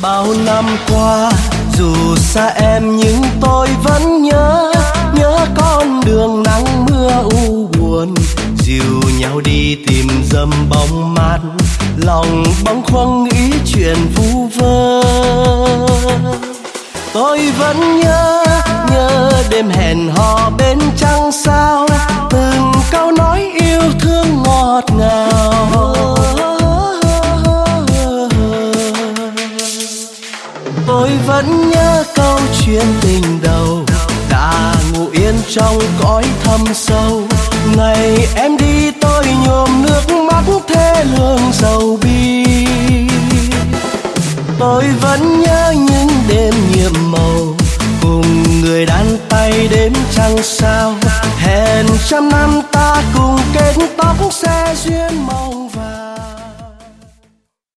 Bao năm qua dù xa em nhưng tôi vẫn nhớ con đường nắng mưa u buồn, dìu nhau đi tìm dầm bóng mát, lòng bâng khuâng nghĩ chuyện vu vơ. Tôi vẫn nhớ đêm hẹn hò bên trăng sao, từng câu nói yêu thương ngọt ngào. Tôi vẫn nhớ câu chuyện tình đầu đã ngủ yên trong cõi thâm sâu. Ngày em đi tôi nhuốm nước mắt thê lương sầu bi. Tôi vẫn nhớ những đêm nhiệm màu cùng người đan tay đếm trăng sao. Hẹn trăm năm ta cùng kết tóc xe duyên màu.